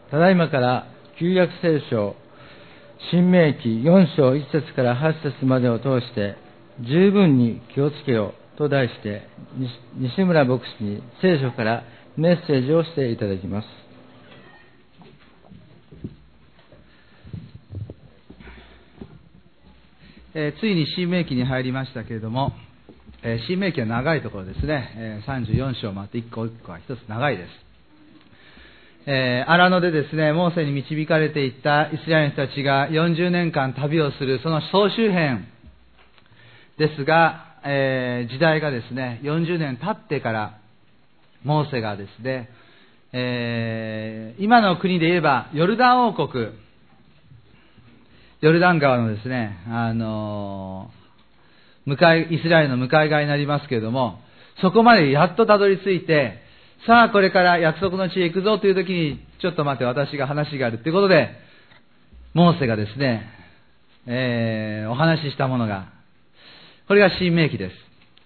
ただいまから旧約聖書申命記4章1節から8節までを通して十分に気をつけようと題して西村牧師に聖書からメッセージをしていただきます。 ついに申命記に入りましたけれども、申命記は長いところですね。34章もあって一個一個は一つ長いです。荒野でですね、モーセに導かれていったイスラエルの人たちが40年間旅をするその総集編ですが、時代がですね、40年経ってからモーセがですね、今の国で言えばヨルダン王国、ヨルダン川のですね、イスラエルの向かい側になりますけれども、そこまでやっとたどり着いて、さあこれから約束の地へ行くぞという時に、ちょっと待って私が話があるということで、モーセがですね、お話ししたものが、これが申命記です。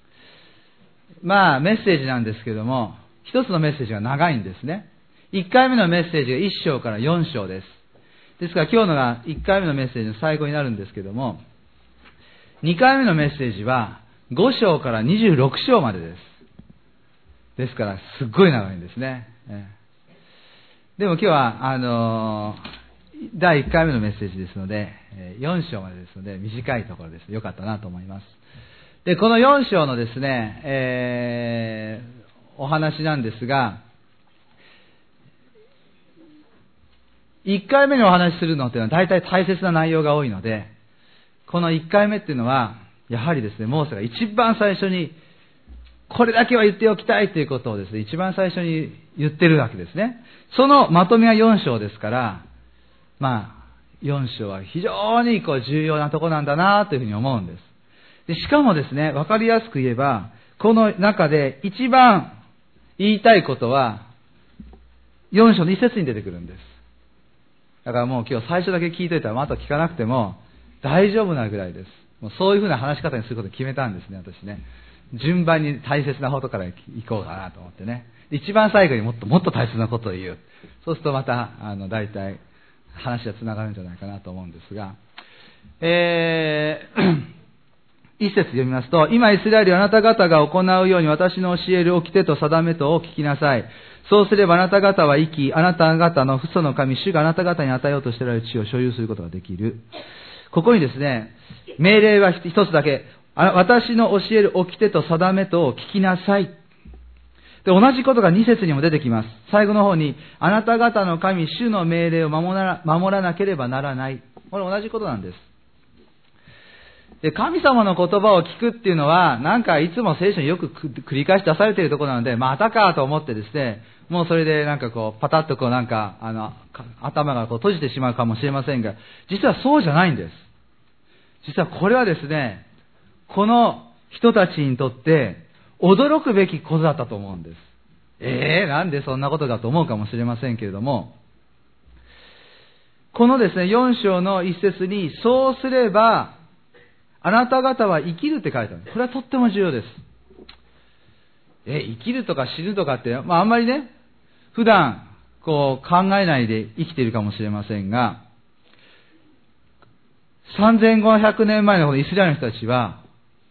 メッセージなんですけれども、一つのメッセージが長いんですね。1回目のメッセージが1章から4章です。ですから今日のが1回目のメッセージの最後になるんですけども、2回目のメッセージは5章から26章までです。ですからすっごい長いんですね。でも今日は第1回目のメッセージですので、4章までですので短いところです。よかったなと思います。で、この4章のですね、お話なんですが、1回目にお話しするのっていうのは大体大切な内容が多いので、この1回目っていうのはやはりですね、モーセが一番最初にこれだけは言っておきたいということをですね、一番最初に言ってるわけですね。そのまとめが4章ですから、4章は非常に重要なところなんだなというふうに思うんです。で、しかもですね、わかりやすく言えば、この中で一番言いたいことは4章の一節に出てくるんです。だからもう今日最初だけ聞いといたらあと聞かなくても大丈夫なぐらいです。もうそういうふうな話し方にすることを決めたんですね、私ね。順番に大切なことから行こうかなと思ってね。一番最後にもっと大切なことを言う。そうするとまた大体話がつながるんじゃないかなと思うんですが、一節読みますと、今イスラエルあなた方が行うように私の教える掟と定めとを聞きなさい。そうすればあなた方は生き、あなた方の父祖の神、主があなた方に与えようとしておられる地を所有することができる。ここにですね、命令は一つだけ。私の教える掟と定めとを聞きなさい。で、同じことが2節にも出てきます。最後の方に、あなた方の神、主の命令を守らなければならない。これ同じことなんです。で、神様の言葉を聞くっていうのは、なんかいつも聖書によく繰り返し出されているところなので、またかと思ってですね、もうそれでパタッと頭が閉じてしまうかもしれませんが、実はそうじゃないんです。実はこれはですね、この人たちにとって驚くべきことだったと思うんです。なんでそんなことだと思うかもしれませんけれども、このですね、4章の一節に、そうすれば、あなた方は生きるって書いてある。これはとっても重要です。生きるとか死ぬとかって、あんまりね、普段考えないで生きているかもしれませんが、3500年前のこのイスラエルの人たちは、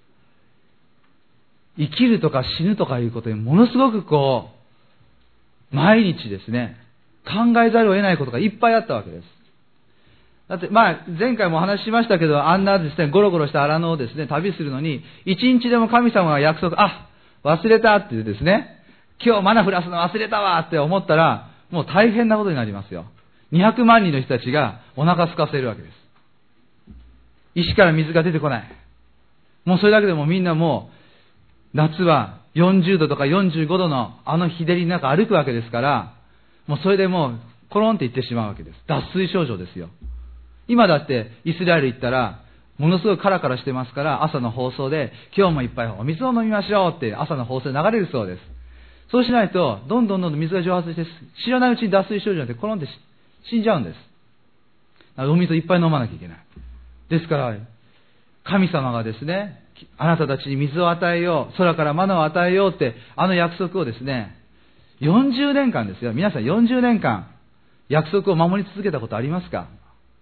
生きるとか死ぬとかいうことにものすごく毎日ですね、考えざるを得ないことがいっぱいあったわけです。だって前回もお話ししましたけど、あんなですね、ゴロゴロした荒野をですね、旅するのに、一日でも神様が約束、忘れたっていうですね、今日マナ降らすの忘れたわって思ったら、もう大変なことになりますよ。200万人の人たちがお腹空かせるわけです。石から水が出てこない。もうそれだけでもみんなもう、夏は40度とか45度の日照りの中歩くわけですから、もうそれでもうコロンっていってしまうわけです。脱水症状ですよ。今だってイスラエル行ったらものすごいカラカラしてますから、朝の放送で今日もいっぱいお水を飲みましょうって朝の放送で流れるそうです。そうしないとどんどん水が蒸発して知らないうちに脱水症状になってコロンって死んじゃうんです。お水をいっぱい飲まなきゃいけない。ですから神様がですね、あなたたちに水を与えよう、空からマナを与えようって約束をですね、40年間ですよ。皆さん40年間約束を守り続けたことありますか？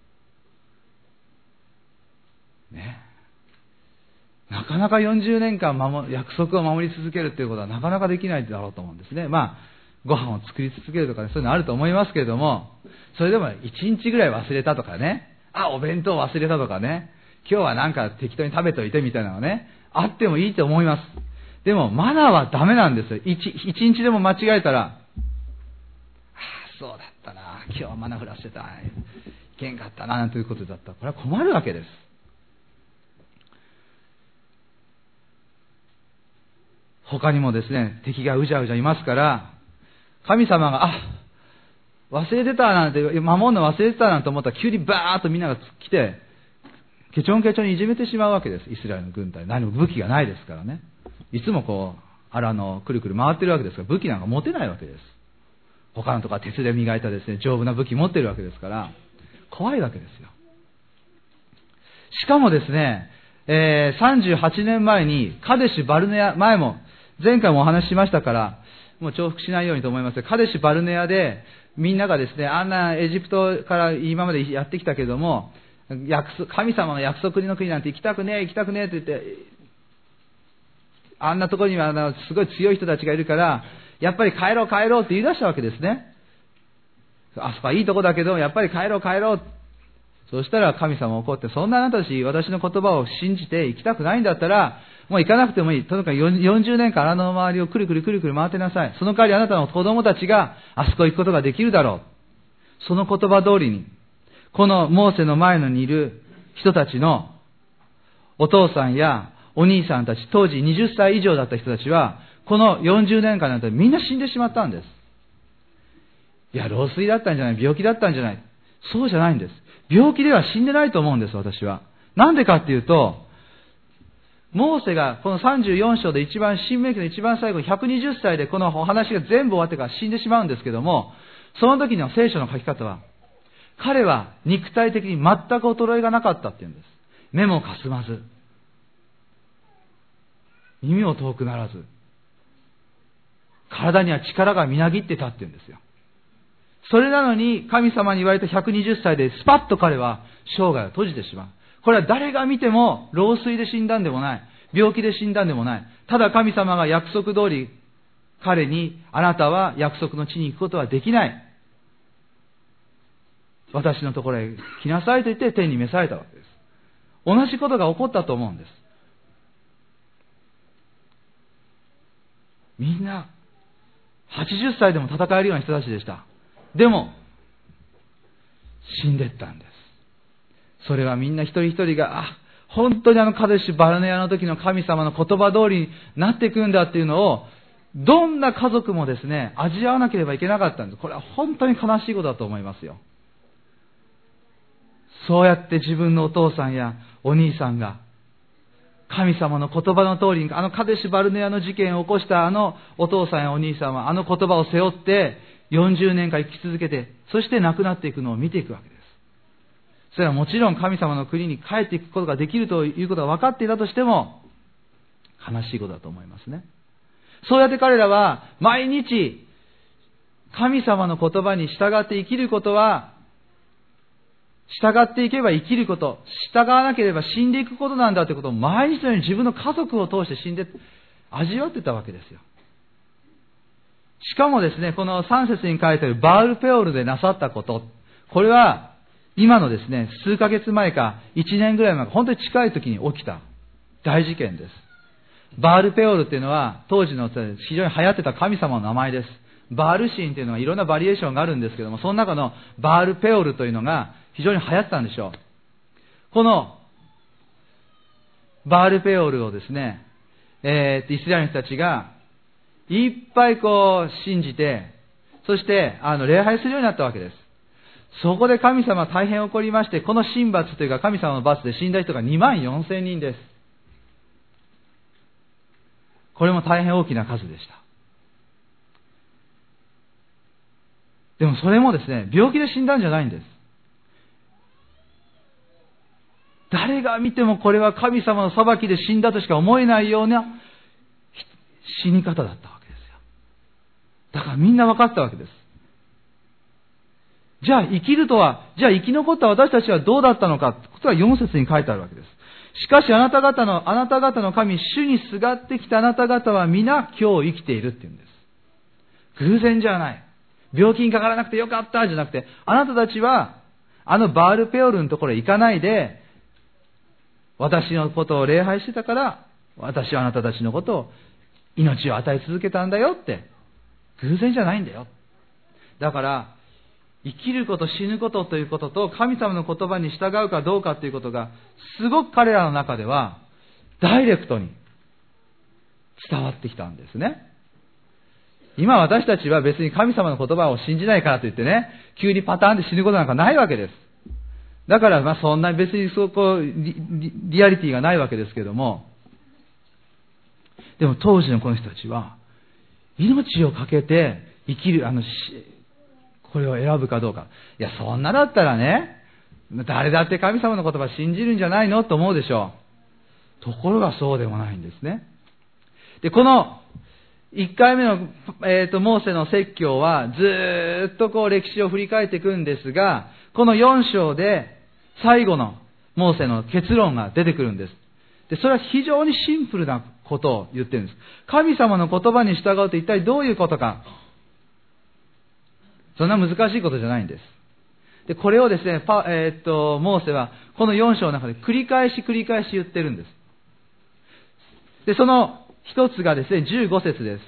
ね。なかなか40年間約束を守り続けるということはなかなかできないだろうと思うんですね。ご飯を作り続けるとかね、そういうのあると思いますけれども、それでも1日ぐらい忘れたとかね、お弁当忘れたとかね、今日はなんか適当に食べといてみたいなのね、あってもいいと思います。でもマナーはダメなんですよ。一日でも間違えたら、そうだったな、今日はマナー振らしてた、いけんかったな、なんていうことだったら、これは困るわけです。他にもですね、敵がうじゃうじゃいますから、神様が、忘れてたなんて、守るの忘れてたなんて思ったら、急にバーッとみんなが来て、ケチョンケチョンにいじめてしまうわけです。イスラエルの軍隊。何も武器がないですからね。いつもくるくる回ってるわけですから、武器なんか持てないわけです。他のとか鉄で磨いたですね、丈夫な武器持ってるわけですから、怖いわけですよ。しかもですね、38年前にカデシュバルネア、前回もお話ししましたから、もう重複しないようにと思いますが、カデシュバルネアで、みんながですね、あんなエジプトから今までやってきたけども、神様の約束の国なんて行きたくねえって言って、あんなところにはすごい強い人たちがいるから、やっぱり帰ろうって言い出したわけですね。あそこはいいとこだけど、やっぱり帰ろう。そしたら神様怒って、そんなあなたたち私の言葉を信じて行きたくないんだったら、もう行かなくてもいい。とにかく40年間穴の周りをくるくる回ってなさい。その代わりあなたの子供たちがあそこ行くことができるだろう。その言葉通りに、このモーセの前にいる人たちのお父さんやお兄さんたち、当時20歳以上だった人たちは、この40年間なんてみんな死んでしまったんです。いや、老衰だったんじゃない、病気だったんじゃない。そうじゃないんです。病気では死んでないと思うんです、私は。なんでかっていうと、モーセがこの34章で新明記の一番最後、120歳でこのお話が全部終わってから死んでしまうんですけども、その時の聖書の書き方は、彼は肉体的に全く衰えがなかったっていうんです。目もかすまず、耳も遠くならず、体には力がみなぎってたっていうんですよ。それなのに神様に言われた120歳でスパッと彼は生涯を閉じてしまう。これは誰が見ても老衰で死んだんでもない。病気で死んだんでもない。ただ神様が約束通り彼に、あなたは約束の地に行くことはできない。私のところへ来なさいと言って天に召されたわけです。同じことが起こったと思うんです。みんな80歳でも戦えるような人たちでした。でも死んでったんです。それはみんな一人一人が、本当にカデシュバルネアの時の神様の言葉通りになっていくんだっていうのを、どんな家族もですね、味わわなければいけなかったんです。これは本当に悲しいことだと思いますよ。そうやって自分のお父さんやお兄さんが神様の言葉の通りに、カデシュバルネアの事件を起こしたお父さんやお兄さんは言葉を背負って40年間生き続けて、そして亡くなっていくのを見ていくわけです。それはもちろん神様の国に帰っていくことができるということが分かっていたとしても、悲しいことだと思いますね。そうやって彼らは毎日神様の言葉に従って生きることは、従っていけば生きること、従わなければ死んでいくことなんだということを毎日のように自分の家族を通して味わってたわけですよ。しかもですね、この3節に書いてあるバールペオルでなさったこと、これは今のですね、数ヶ月前か1年ぐらい前か、本当に近い時に起きた大事件です。バールペオルっていうのは当時の非常に流行ってた神様の名前です。バール神っていうのはいろんなバリエーションがあるんですけども、その中のバールペオルというのが非常に流行ってたんでしょう。このバールペオルをですね、イスラエルの人たちがいっぱい信じて、そして礼拝するようになったわけです。そこで神様は大変怒りまして、この神罰というか神様の罰で死んだ人が24,000人です。これも大変大きな数でした。でもそれもですね、病気で死んだんじゃないんです。誰が見てもこれは神様の裁きで死んだとしか思えないような死に方だったわけですよ。だからみんな分かったわけです。 じゃあ生きるとは、じゃあ生き残った私たちはどうだったのかということが4節に書いてあるわけです。しかしあなた方の神、主にすがってきたあなた方は皆今日生きているっていうんです。偶然じゃない。病気にかからなくてよかったじゃなくて、あなたたちはバールペオルのところへ行かないで、私のことを礼拝してたから、私はあなたたちのことを命を与え続けたんだよって。偶然じゃないんだよ。だから、生きること死ぬことということと神様の言葉に従うかどうかということがすごく彼らの中ではダイレクトに伝わってきたんですね。今私たちは別に神様の言葉を信じないからといってね、急にパターンで死ぬことなんかないわけです。だからそんな別にそこリアリティがないわけですけども、でも当時のこの人たちは命を懸けて生きるこれを選ぶかどうか。いや、そんなだったらね、誰だって神様の言葉信じるんじゃないのと思うでしょう。ところがそうでもないんですね。で、この1回目の、モーセの説教はずーっと歴史を振り返っていくんですが、この4章で最後のモーセの結論が出てくるんです。で、それは非常にシンプルなことを言ってるんです。神様の言葉に従うと一体どういうことか。そんな難しいことじゃないんです。で、これをですね、モーセはこの4章の中で繰り返し言ってるんです。で、その一つがですね、15節です。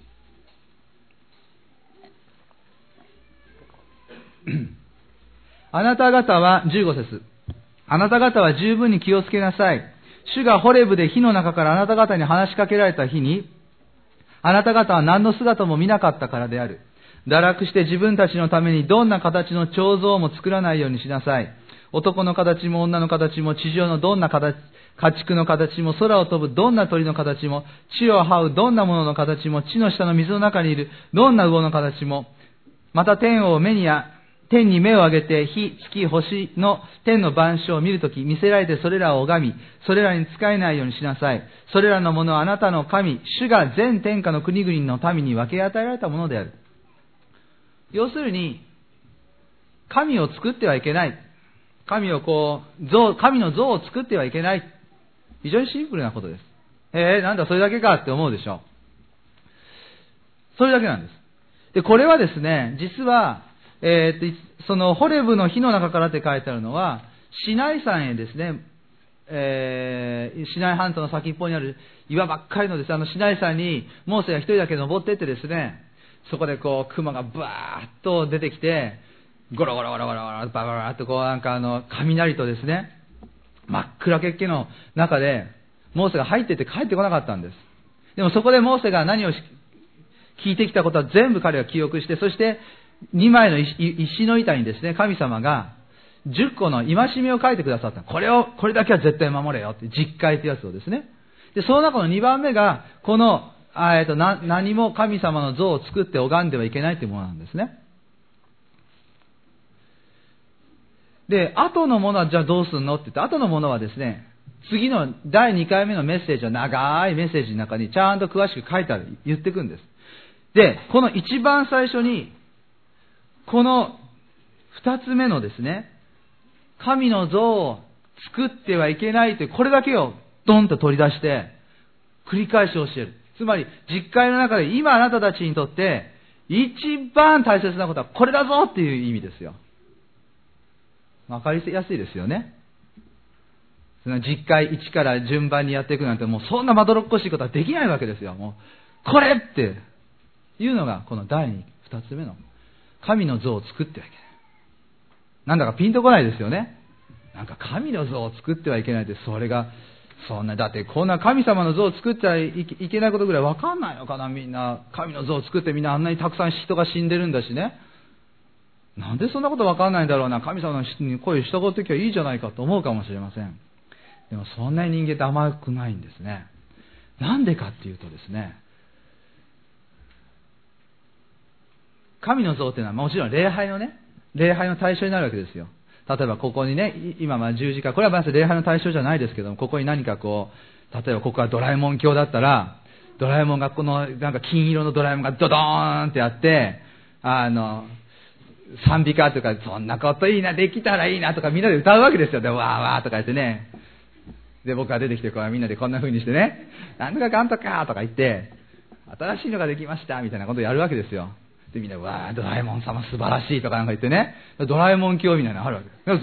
あなた方は、15節。あなた方は十分に気をつけなさい。主がホレブで火の中からあなた方に話しかけられた日に、あなた方は何の姿も見なかったからである。堕落して自分たちのためにどんな形の彫像も作らないようにしなさい。男の形も女の形も地上のどんな形、家畜の形も空を飛ぶどんな鳥の形も地を這うどんなものの形も地の下の水の中にいるどんな魚の形もまた天に目を上げて日、月、星の天の万象を見るとき見せられてそれらを拝みそれらに仕えないようにしなさい。それらのものはあなたの神主が全天下の国々の民に分け与えられたものである。要するに神を作ってはいけない。神の像を作ってはいけない。非常にシンプルなことです。なんだそれだけかって思うでしょう。それだけなんです。で、これはですね、実は、そのホレブの火の中からって書いてあるのは、シナイ山へですね、シナイ半島の先っぽにある岩ばっかりのですね、シナイ山にモーセが一人だけ登っていってですね、そこで雲がバーッと出てきて、ゴロゴロゴロゴロゴロバババーッと雷とですね、真っ暗けっけの中でモーセが入っていって帰ってこなかったんです。でもそこでモーセが何を聞いてきたことは全部彼は記憶して、そして2枚の石の板にですね、神様が10個の戒めを書いてくださった。これだけは絶対守れよって実戒というやつをですね。で、その中の2番目がこの何も神様の像を作って拝んではいけないというものなんですね。で、後のものはじゃあどうするのって言って、後のものはですね、次の第2回目のメッセージは長いメッセージの中にちゃんと詳しく書いてある、言っていくんです。で、この一番最初に、この2つ目のですね、神の像を作ってはいけないという、これだけをドンと取り出して、繰り返し教える。つまり、実会の中で今あなたたちにとって、一番大切なことはこれだぞっていう意味ですよ。わかりやすいですよね。その実会1から順番にやっていくなんて、もうそんなまどろっこしいことはできないわけですよ。もう、これっていうのが、この第2つ目の、神の像を作ってはいけない。なんだかピンとこないですよね。なんか神の像を作ってはいけないって、それが、そんな、だってこんな神様の像を作ってはいけないことぐらいわかんないのかな、みんな。神の像を作ってみんなあんなにたくさん人が死んでるんだしね。なんでそんなことわかんないんだろうな。神様に声を従うときはいいじゃないかと思うかもしれません。でもそんな人間って甘くないんですね。なんでかっていうとですね、神の像っていうのはもちろん礼拝の対象になるわけですよ。例えばここにね、今十字架、これはまず礼拝の対象じゃないですけども、ここに何か例えばここはドラえもん教だったら、ドラえもんがなんか金色のドラえもんがドドーンってあって、 賛美歌とか、そんなこといいな、できたらいいなとかみんなで歌うわけですよ。で、わーわーとか言ってね。で、僕が出てきて、みんなでこんな風にしてね、なんとかかんとかとか言って、新しいのができましたみたいなことをやるわけですよ。で、みんな、わー、ドラえもん様素晴らしいとかなんか言ってね、ドラえもん教みたいなのあるわけです。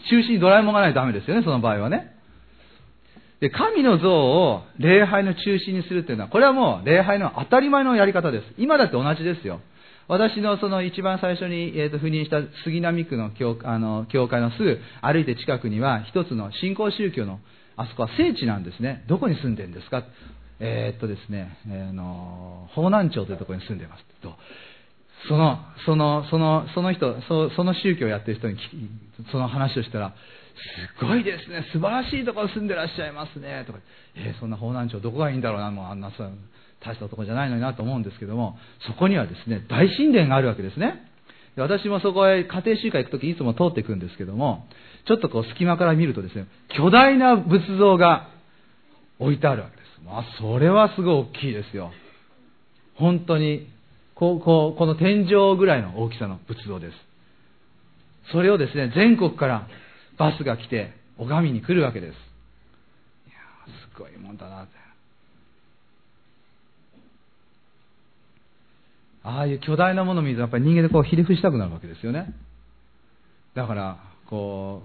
中心にドラえもんがないとダメですよね、その場合はね。で、神の像を礼拝の中心にするっていうのは、これはもう礼拝の当たり前のやり方です。今だって同じですよ。私のその一番最初に、赴任した杉並区の教会のすぐ歩いて近くには、一つの新興宗教の、あそこは聖地なんですね。どこに住んでるんですか？ですね、方南町というところに住んでますと。その人、その宗教をやってる人にその話をしたら、すごいですね、素晴らしいところに住んでらっしゃいますねとか、そんな方南町どこがいいんだろうな、もうあんな大したところじゃないのになと思うんですけども、そこにはですね、大神殿があるわけですね。で、私もそこへ家庭集会行くときいつも通っていくんですけども、ちょっと隙間から見るとですね、巨大な仏像が置いてあるわけです。それはすごい大きいですよ。本当にこの天井ぐらいの大きさの仏像です。それをですね、全国からバスが来て拝みに来るわけです。いやー、すごいもんだなって。ああいう巨大なものを見るとやっぱり人間でひれ伏したくなるわけですよね。だから当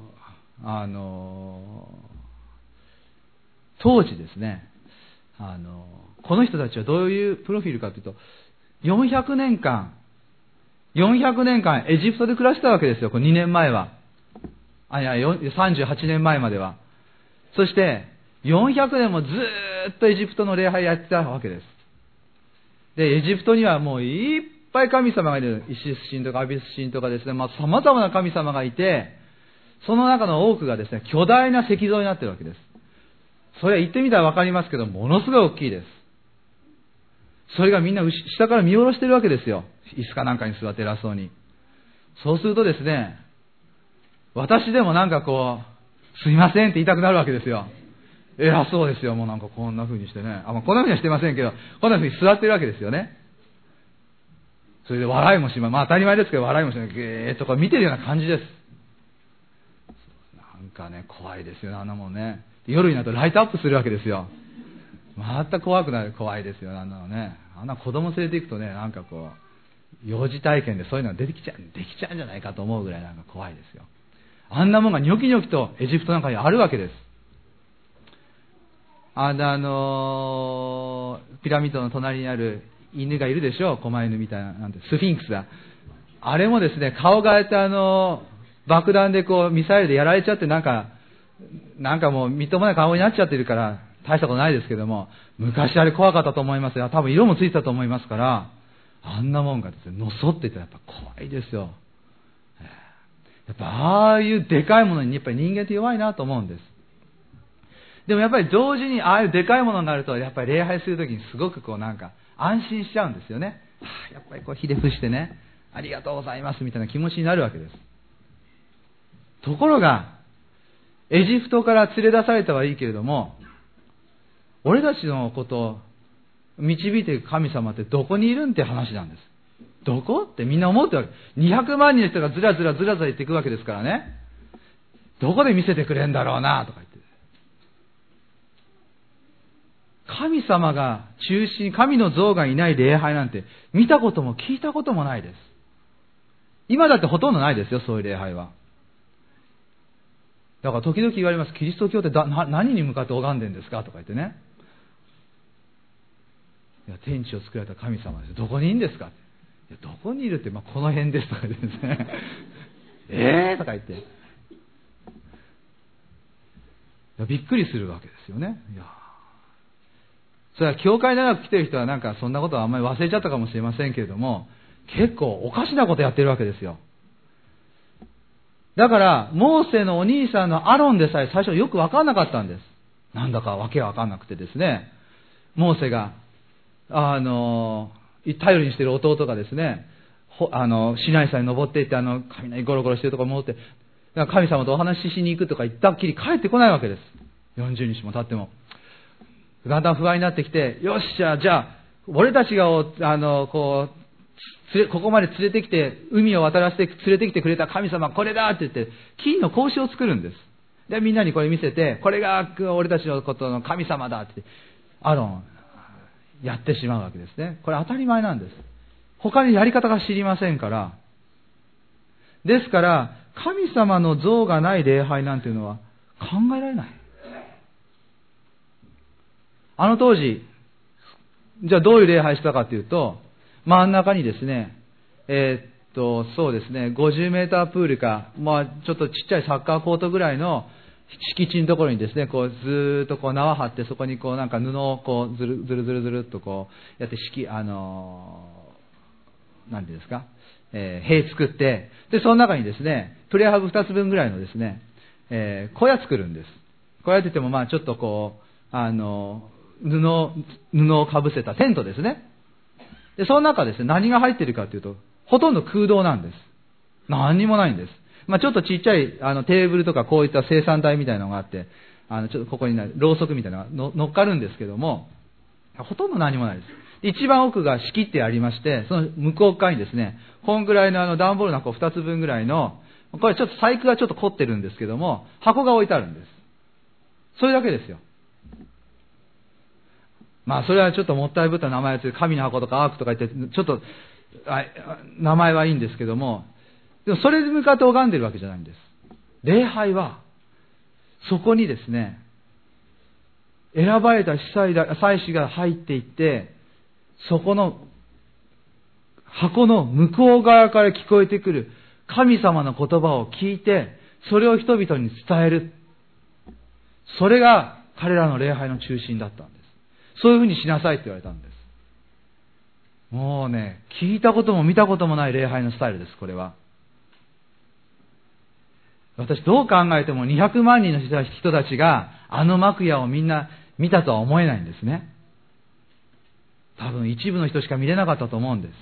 時ですね、この人たちはどういうプロフィールかというと、400年間エジプトで暮らしてたわけですよ、2年前は。38年前までは。そして、400年もずーっとエジプトの礼拝やってたわけです。で、エジプトにはもういっぱい神様がいる。イシス神とかアビス神とかですね、様々な神様がいて、その中の多くがですね、巨大な石像になってるわけです。それは言ってみたらわかりますけど、ものすごい大きいです。それがみんな下から見下ろしてるわけですよ。椅子かなんかに座って偉そうに。そうするとですね、私でもすいませんって言いたくなるわけですよ。偉そうですよ。もうなんかこんな風にしてね。こんな風にはしてませんけど、こんな風に座ってるわけですよね。それで笑いもしまい。当たり前ですけど笑いもしない。ゲーッとか見てるような感じです。なんかね、怖いですよね、あんなもんね。夜になるとライトアップするわけですよ。また怖くなる、怖いですよ、あんなのね。あんな子供連れて行くとね、幼児体験でそういうのができちゃうんじゃないかと思うぐらい怖いですよ。あんなもんがニョキニョキとエジプトなんかにあるわけです。ピラミッドの隣にある犬がいるでしょう、狛犬みたいな、スフィンクスだ。あれもですね、顔が爆弾でミサイルでやられちゃってなんかもうみっともない顔になっちゃってるから大したことないですけども、昔あれ怖かったと思いますよ。多分色もついてたと思いますから、あんなもんがですね、のそっていたらやっぱ怖いですよ。やっぱああいうでかいものにやっぱり人間って弱いなと思うんです。でもやっぱり同時にああいうでかいものになるとやっぱり礼拝するときにすごく安心しちゃうんですよね。やっぱりひれ伏してね、ありがとうございますみたいな気持ちになるわけです。ところがエジプトから連れ出されたはいいけれども、俺たちのことを導いていく神様ってどこにいるんって話なんです。どこってみんな思ってるわけ。200万人の人がずらずら言っていくわけですからね。どこで見せてくれんだろうなとか言って。神様が中心、神の像がいない礼拝なんて見たことも聞いたこともないです。今だってほとんどないですよ、そういう礼拝は。だから時々言われます。キリスト教って何に向かって拝んでるんですかとか言ってね。いや、天地を作られた神様です。どこにいるんですか。いや、どこにいるって、この辺ですとか言ってですね。とか言って。いや、びっくりするわけですよね。いや、それは教会長く来てる人はそんなことはあんまり忘れちゃったかもしれませんけれども、結構おかしなことやってるわけですよ。だから、モーセのお兄さんのアロンでさえ最初よく分かんなかったんです。なんだかわけわかんなくてですね、モーセが、頼りにしている弟がですね、シナイ山に登っていって、雷ゴロゴロしてるところに戻って、神様とお話ししに行くとか言ったっきり帰ってこないわけです。40日も経っても。だんだん不安になってきて、よっしゃ、じゃあ、俺たちがここまで連れてきて、海を渡らせて連れてきてくれた神様、これだって言って、金の格子を作るんです。で、みんなにこれ見せて、これが俺たちのことの神様だって、アロン、やってしまうわけですね。これ当たり前なんです。他にやり方が知りませんから。ですから、神様の像がない礼拝なんていうのは考えられない。あの当時、じゃあどういう礼拝したかというと、真ん中にですね、そうですね、50メータープールか、まあちょっとちっちゃいサッカーコートぐらいの敷地のところにですね、こうずーっとこう縄張って、そこにこうなんか布をこうずるっとこうやってなんていうんですか、塀作って、で、その中にですね、プレハブ2つ分ぐらいのですね、小屋作るんです。小屋って言ってもまあちょっとこう、布をかぶせたテントですね。で、その中ですね、何が入っているかというと、ほとんど空洞なんです。何にもないんです。まあちょっとちっちゃいテーブルとかこういった生産台みたいなのがあって、ちょっとここにろうそくみたいなのが乗っかるんですけども、ほとんど何もないです。一番奥が仕切ってありまして、その向こう側にですね、こんぐらいの段ボールの箱2つ分ぐらいの、これちょっと細工がちょっと凝ってるんですけども、箱が置いてあるんです。それだけですよ。まあそれはちょっともったいぶった名前です。神の箱とかアークとか言って、ちょっと、名前はいいんですけども、でもそれに向かって拝んでるわけじゃないんです。礼拝は、そこにですね、選ばれた祭司が入っていって、そこの箱の向こう側から聞こえてくる神様の言葉を聞いて、それを人々に伝える。それが彼らの礼拝の中心だったんです。そういうふうにしなさいって言われたんです。もうね、聞いたことも見たこともない礼拝のスタイルです、これは。私どう考えても200万人の人たちがあの幕屋をみんな見たとは思えないんですね。多分一部の人しか見れなかったと思うんです。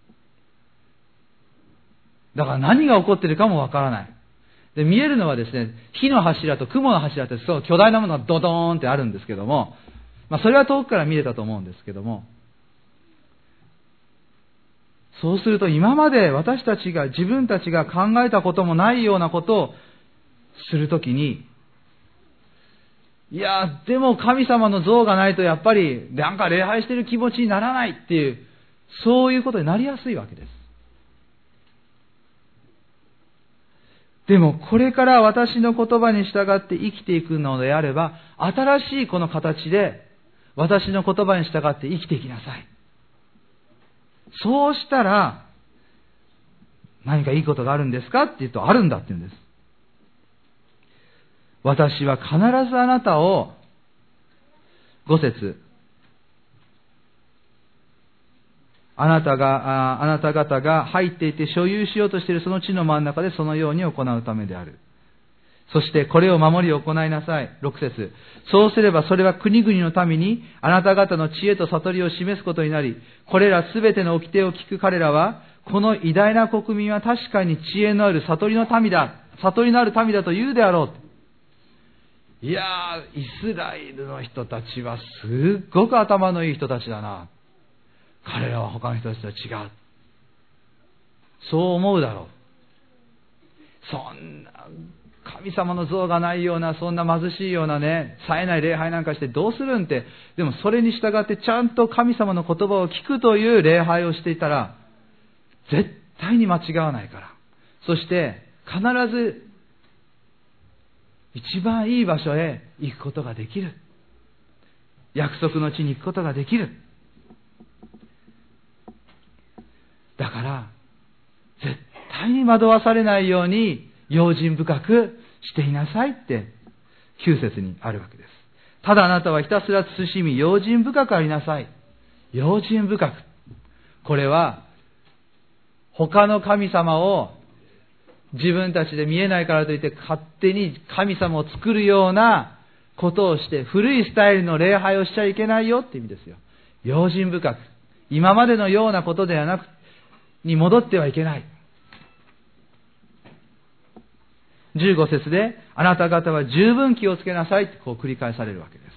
だから何が起こっているかもわからない。で、見えるのはですね、火の柱と雲の柱ってそう巨大なものがドドーンってあるんですけども、まあそれは遠くから見れたと思うんですけども、そうすると今まで私たちが自分たちが考えたこともないようなことをするときに、いや、でも神様の像がないとやっぱりなんか礼拝している気持ちにならないっていう、そういうことになりやすいわけです。でもこれから私の言葉に従って生きていくのであれば、新しいこの形で私の言葉に従って生きていきなさい。そうしたら何かいいことがあるんですかって言うと、あるんだって言うんです。私は必ずあなたを、5節、あなた方が入っていて所有しようとしているその地の真ん中でそのように行うためである。そしてこれを守り行いなさい。6節、そうすればそれは国々のためにあなた方の知恵と悟りを示すことになり、これらすべての掟を聞く彼らは、この偉大な国民は確かに知恵のある悟りの民だ、悟りのある民だと言うであろう。いやー、イスラエルの人たちはすっごく頭のいい人たちだな。彼らは他の人たちとは違う。そう思うだろう。そんな神様の像がないような、そんな貧しいようなね、冴えない礼拝なんかしてどうするんって。でもそれに従ってちゃんと神様の言葉を聞くという礼拝をしていたら、絶対に間違わないから。そして必ず一番いい場所へ行くことができる。約束の地に行くことができる。だから絶対に惑わされないように用心深くしていなさいって9節にあるわけです。ただあなたはひたすら慎み用心深くありなさい。用心深く。これは他の神様を自分たちで見えないからといって勝手に神様を作るようなことをして古いスタイルの礼拝をしちゃいけないよって意味ですよ。用心深く。今までのようなことではなくに戻ってはいけない。15節であなた方は十分気をつけなさいってこう繰り返されるわけです。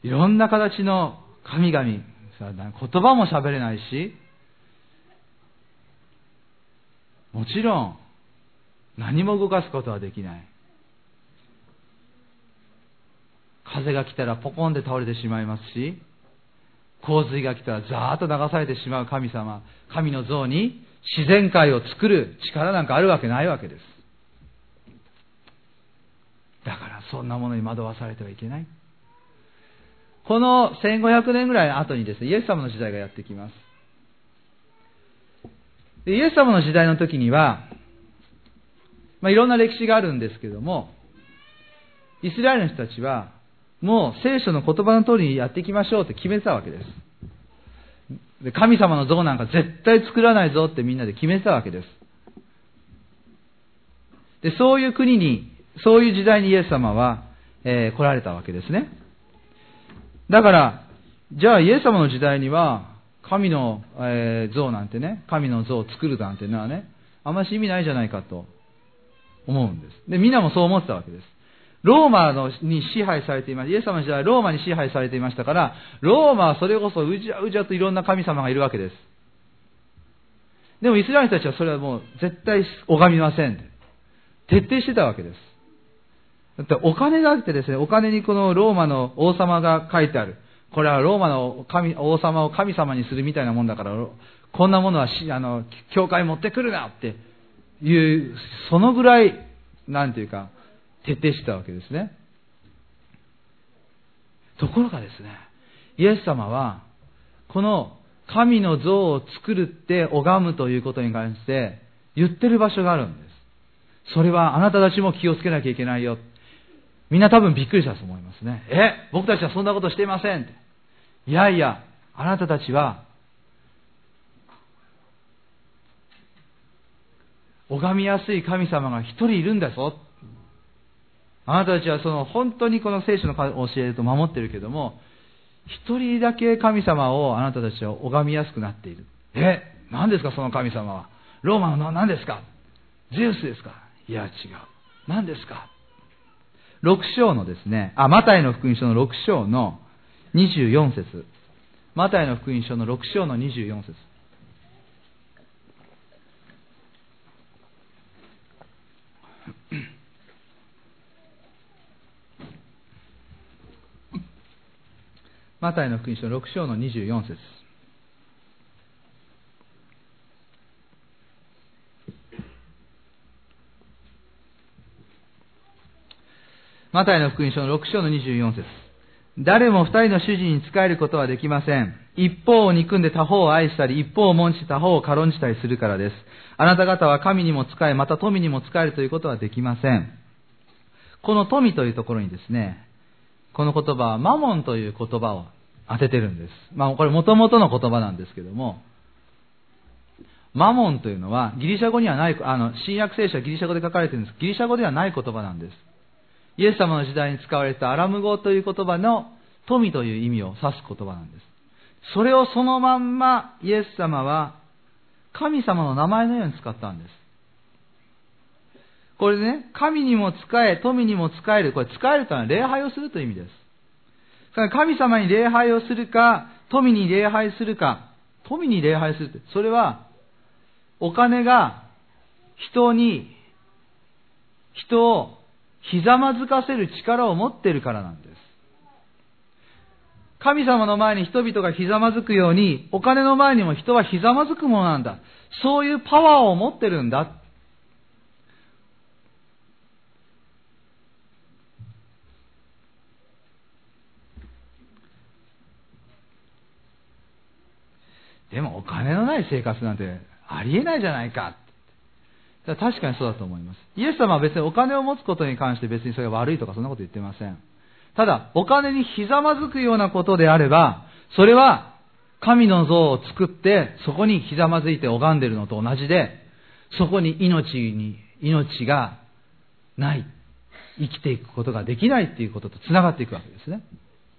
いろんな形の神々、言葉も喋れないし、もちろん何も動かすことはできない。風が来たらポコンで倒れてしまいますし、洪水が来たらザーッと流されてしまう神様、神の像に自然界を作る力なんかあるわけないわけです。だからそんなものに惑わされてはいけない。この1500年ぐらい後にですね、イエス様の時代がやってきます。でイエス様の時代の時には、いろんな歴史があるんですけども、イスラエルの人たちはもう聖書の言葉の通りにやっていきましょうって決めてたわけです。で神様の像なんか絶対作らないぞってみんなで決めてたわけです。でそういう国に、そういう時代にイエス様は、来られたわけですね。だからじゃあイエス様の時代には神の、像なんてね、神の像を作るなんてのはね、あんまし意味ないじゃないかと思うんです。でみんなもそう思ってたわけです。ローマに支配されていました。イエス様の時代はローマに支配されていましたから、ローマはそれこそうじゃうじゃといろんな神様がいるわけです。でもイスラエル人たちはそれはもう絶対拝みませんって徹底してたわけです。だってお金があってですね、お金にこのローマの王様が書いてある。これはローマの王様を神様にするみたいなもんだから、こんなものは教会に持ってくるなっていう、そのぐらいなんていうか徹底してたわけですね。ところがですね、イエス様はこの神の像を作るって拝むということに関して言ってる場所があるんです。それはあなたたちも気をつけなきゃいけないよ。みんな多分びっくりしたと思いますね。僕たちはそんなことしていませんって。いやいや、あなたたちは拝みやすい神様が一人いるんだぞ。あなたたちはその本当にこの聖書の教えと守っているけども、一人だけ神様をあなたたちは拝みやすくなっている。何ですかその神様は。ローマの何ですか。ゼウスですか。いや違う。何ですか。6章のですね、マタイの福音書の6章の24節。マタイの福音書の6章の24節。マタイの福音書6章の24節。マタイの福音書の6章の24節。誰も二人の主人に仕えることはできません。一方を憎んで他方を愛したり、一方を重んじ他方を軽んじたりするからです。あなた方は神にも仕え、また富にも仕えるということはできません。この富というところにですね、この言葉はマモンという言葉を当ててるんです。これ元々の言葉なんですけども、マモンというのはギリシャ語にはない、新約聖書はギリシャ語で書かれているんです。ギリシャ語ではない言葉なんです。イエス様の時代に使われたアラム語という言葉の富という意味を指す言葉なんです。それをそのまんまイエス様は神様の名前のように使ったんです。これね、神にも仕え、富にも仕える。これ仕えるというのは礼拝をするという意味です。神様に礼拝をするか、富に礼拝するか、富に礼拝するって、それはお金が人をひざまずかせる力を持っているからなんです。神様の前に人々がひざまずくように、お金の前にも人はひざまずくものなんだ。そういうパワーを持ってるんだ。でもお金のない生活なんてありえないじゃないか。確かにそうだと思います。イエス様は別にお金を持つことに関して別にそれが悪いとかそんなこと言ってません。ただ、お金にひざまずくようなことであれば、それは神の像を作ってそこにひざまずいて拝んでいるのと同じで、そこに命がない、生きていくことができないっていうこととつながっていくわけですね。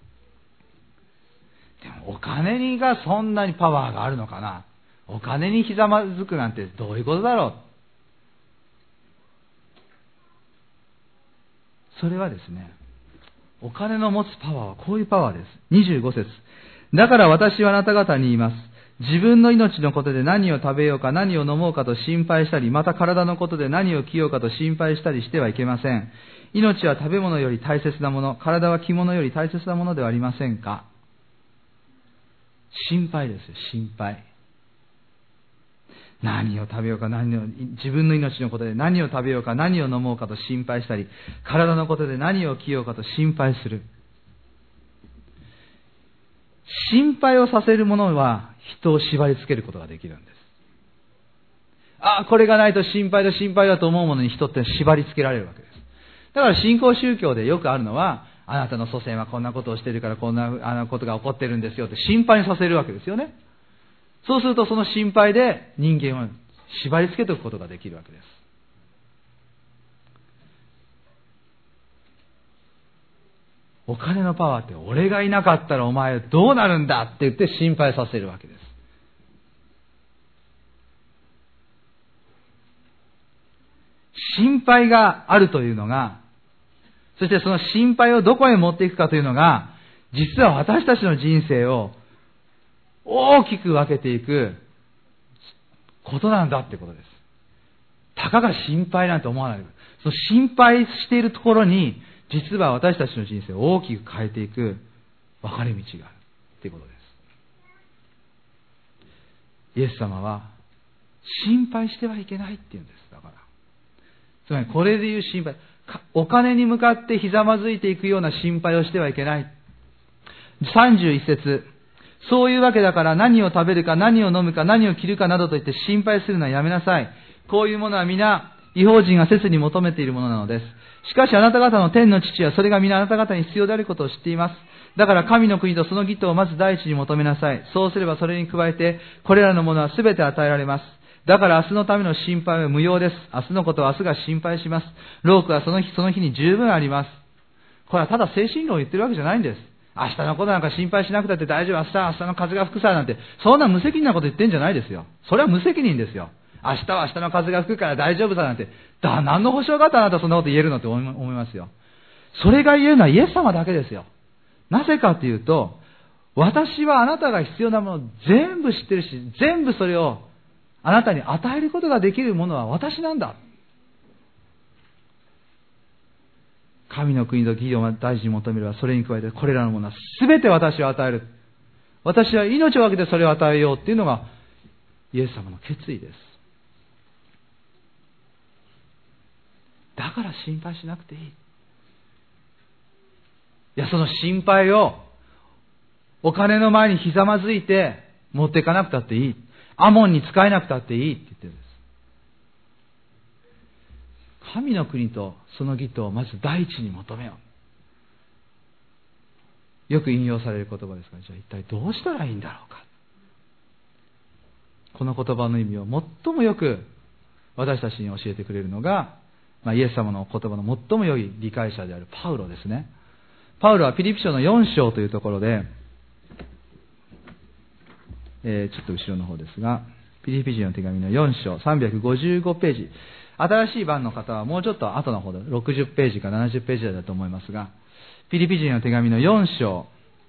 でもお金がそんなにパワーがあるのかな。お金にひざまずくなんてどういうことだろう。それはですね、 お金の持つパワーはこういうパワーです。25節。だから私はあなた方に言います。自分の命のことで何を食べようか何を飲もうかと心配したり、また体のことで何を着ようかと心配したりしてはいけません。命は食べ物より大切なもの、体は着物より大切なものではありませんか。心配ですよ、心配。何を食べようか自分の命のことで何を食べようか何を飲もうかと心配したり、体のことで何を着ようかと心配する。心配をさせるものは人を縛り付けることができるんです。これがないと心配だと思うものに人って縛り付けられるわけです。だから新興宗教でよくあるのは、あなたの祖先はこんなことをしているからこんなことが起こってるんですよって心配にさせるわけですよね。そうするとその心配で人間を縛り付けておくことができるわけです。お金のパワーって俺がいなかったらお前どうなるんだって言って心配させるわけです。心配があるというのが、そしてその心配をどこへ持っていくかというのが、実は私たちの人生を大きく分けていくことなんだってことです。たかが心配なんて思わない。その心配しているところに、実は私たちの人生を大きく変えていく分かれ道があるということです。イエス様は心配してはいけないって言うんです。だからつまりこれでいう心配、お金に向かってひざまずいていくような心配をしてはいけない。31節、そういうわけだから何を食べるか何を飲むか何を着るかなどと言って心配するのはやめなさい。こういうものは皆異邦人が切に求めているものなのです。しかしあなた方の天の父はそれが皆あなた方に必要であることを知っています。だから神の国とその義とをまず第一に求めなさい。そうすればそれに加えてこれらのものはすべて与えられます。だから明日のための心配は無用です。明日のことは明日が心配します。労苦はその日に十分あります。これはただ精神論を言ってるわけじゃないんです。明日のことなんか心配しなくたって大丈夫。明日の風が吹くさなんて、そんな無責任なこと言ってんじゃないですよ。それは無責任ですよ。明日は明日の風が吹くから大丈夫さなんて、何の保証があってあなたそんなこと言えるのって思いますよ。それが言えるのはイエス様だけですよ。なぜかというと、私はあなたが必要なものを全部知ってるし、全部それをあなたに与えることができるものは私なんだ。神の国と義を大事に求めれば、それに加えてこれらのものは全て私を与える。私は命を分けてそれを与えようっていうのがイエス様の決意です。だから心配しなくていい。いや、その心配をお金の前にひざまずいて持っていかなくたっていい。アモンに使えなくたっていいって言ってるんです。神の国とその義とをまず第一に求めよう。よく引用される言葉ですが、じゃあ一体どうしたらいいんだろうか。この言葉の意味を最もよく私たちに教えてくれるのが、イエス様の言葉の最も良い理解者であるパウロですね。パウロはピリピ書の4章というところで、ちょっと後ろの方ですが、ピリピ人の手紙の4章355ページ、新しい版の方はもうちょっと後の方で60ページか70ページ台だと思いますが、ピリピ人の手紙の4章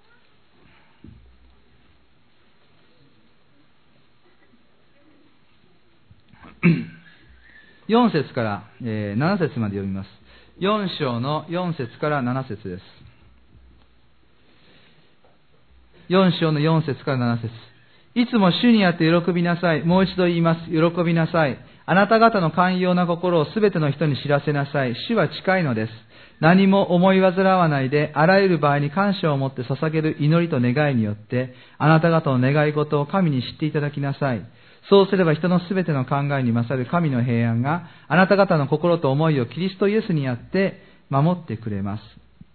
4節から7節まで読みます。4章の4節から7節です。4章の4節から7節。いつも主にあって喜びなさい。もう一度言います。喜びなさい。あなた方の寛容な心をすべての人に知らせなさい。主は近いのです。何も思い煩わないで、あらゆる場合に感謝を持って捧げる祈りと願いによって、あなた方の願い事を神に知っていただきなさい。そうすれば人のすべての考えに勝る神の平安が、あなた方の心と思いをキリストイエスにあって守ってくれます。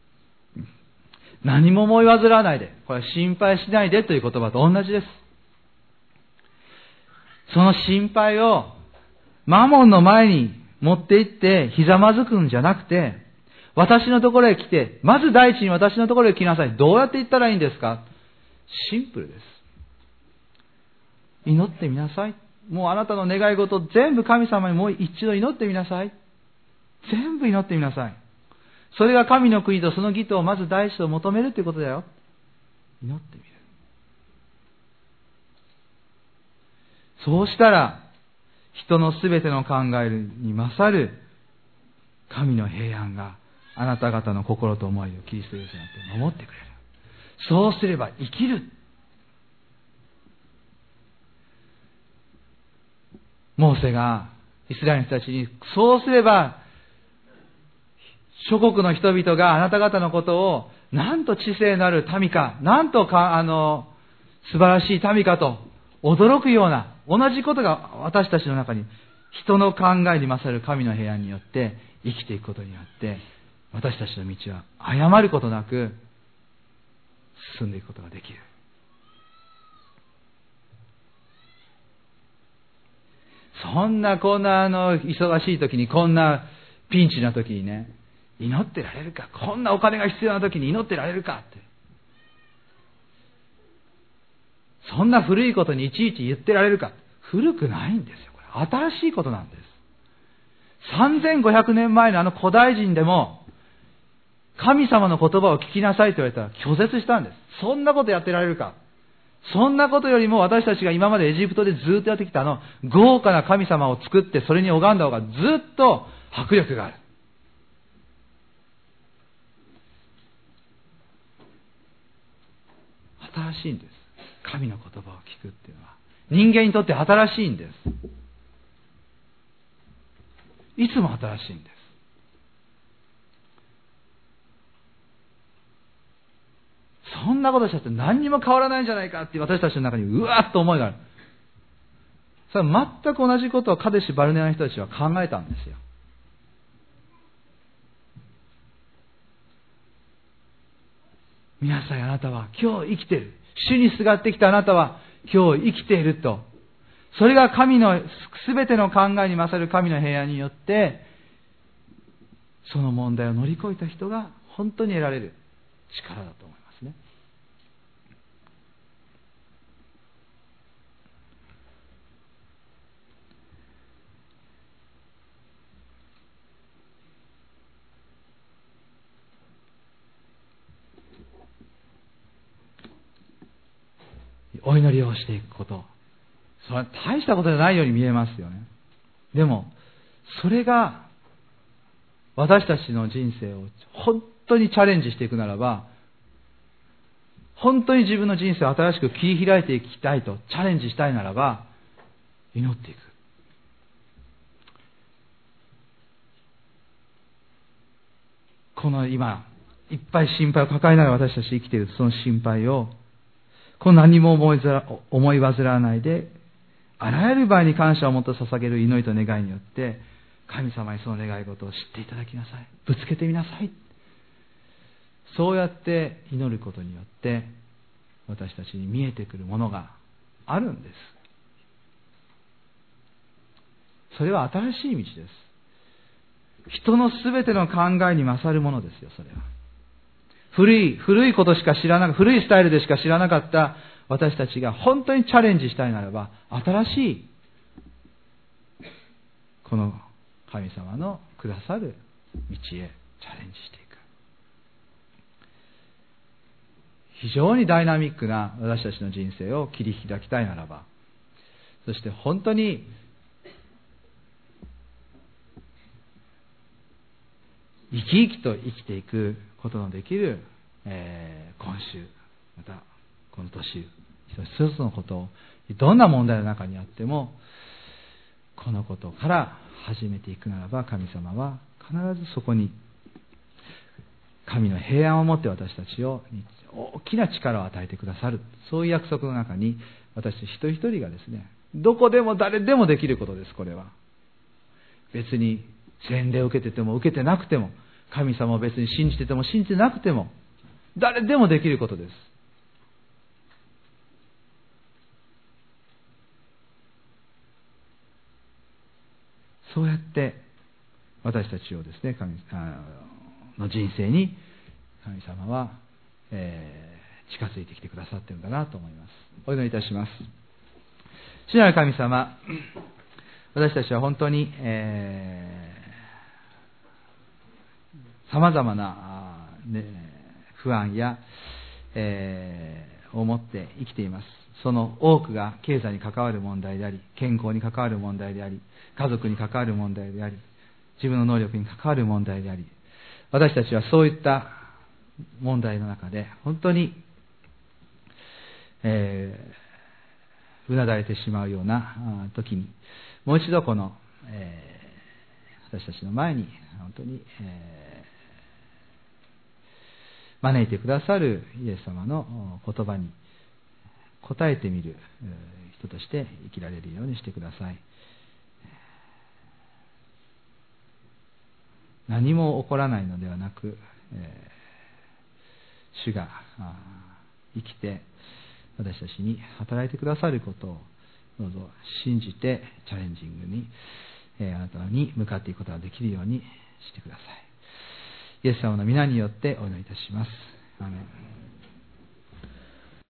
何も思い煩わないで、これは心配しないでという言葉と同じです。その心配をマモンの前に持って行ってひざまずくんじゃなくて、私のところへ来て、まず第一に私のところへ来なさい。どうやって行ったらいいんですか？シンプルです。祈ってみなさい。もうあなたの願い事全部神様にもう一度祈ってみなさい。全部祈ってみなさい。 それが神の国とその義とをまず第一と求めるということだよ。祈ってみる。そうしたら、人のすべての考えるに勝る神の平安があなた方の心と思いをキリストイエスによって守ってくれる。そうすれば生きる。モーセがイスラエルの人たちに、そうすれば諸国の人々があなた方のことをなんと知性のある民か、なんとか素晴らしい民かと驚くような、同じことが私たちの中に人の考えに勝る神の平安によって生きていくことによって、私たちの道は誤ることなく進んでいくことができる。そんなこんな忙しい時に、こんなピンチな時にね、祈ってられるか、こんなお金が必要な時に祈ってられるかって、そんな古いことにいちいち言ってられるか。古くないんですよ。これ新しいことなんです。3500年前の古代人でも神様の言葉を聞きなさいと言われたら拒絶したんです。そんなことやってられるか。そんなことよりも私たちが今までエジプトでずっとやってきた豪華な神様を作ってそれに拝んだ方がずっと迫力がある。新しいんです。神の言葉を聞くっていうのは人間にとって新しいんです。いつも新しいんです。そんなことしたって何にも変わらないんじゃないかって私たちの中にうわっと思いがある。それは全く同じことをカデシュ・バルネアの人たちは考えたんですよ。皆さん、あなたは今日生きている。主にすがってきたあなたは今日生きていると。それが神のすべての考えに勝る神の平安によってその問題を乗り越えた人が本当に得られる力だと思いますね。お祈りをしていくこと、それは大したことじゃないように見えますよね。でもそれが私たちの人生を本当にチャレンジしていくならば、本当に自分の人生を新しく切り開いていきたいとチャレンジしたいならば、祈っていく。この今いっぱい心配を抱えながら私たち生きているその心配を、この何も思い煩わないで、あらゆる場合に感謝をもって捧げる祈りと願いによって神様にその願い事を知っていただきなさい。ぶつけてみなさい。そうやって祈ることによって私たちに見えてくるものがあるんです。それは新しい道です。人のすべての考えに勝るものですよ。それは古いことしか知らなかった、古いスタイルでしか知らなかった私たちが本当にチャレンジしたいならば、新しいこの神様のくださる道へチャレンジしていく。非常にダイナミックな私たちの人生を切り開きたいならば、そして本当に生き生きと生きていくことのできる、今週またこの年一つのことを、どんな問題の中にあってもこのことから始めていくならば、神様は必ずそこに神の平安をもって私たちを大きな力を与えてくださる、そういう約束の中に私たち一人一人がですね、どこでも誰でもできることです。これは別に洗礼を受けてても受けてなくても、神様を別に信じてても信じてなくても、誰でもできることです。そうやって私たちをですね、神の人生に神様は、近づいてきてくださっているんだなと思います。お祈りいたします。主なる神様、私たちは本当に、 様々な、不安や、を持って生きています。その多くが経済に関わる問題であり、健康に関わる問題であり、家族に関わる問題であり、自分の能力に関わる問題であり、私たちはそういった問題の中で本当に、うなだれてしまうような時に、もう一度この、私たちの前に本当に、招いてくださるイエス様の言葉に応えてみる人として生きられるようにしてください。何も起こらないのではなく、主が生きて私たちに働いてくださることをどうぞ信じてチャレンジングに、あなたに向かっていくことができるようにしてください。イエス様の皆によってお祈りいたします。アーメン。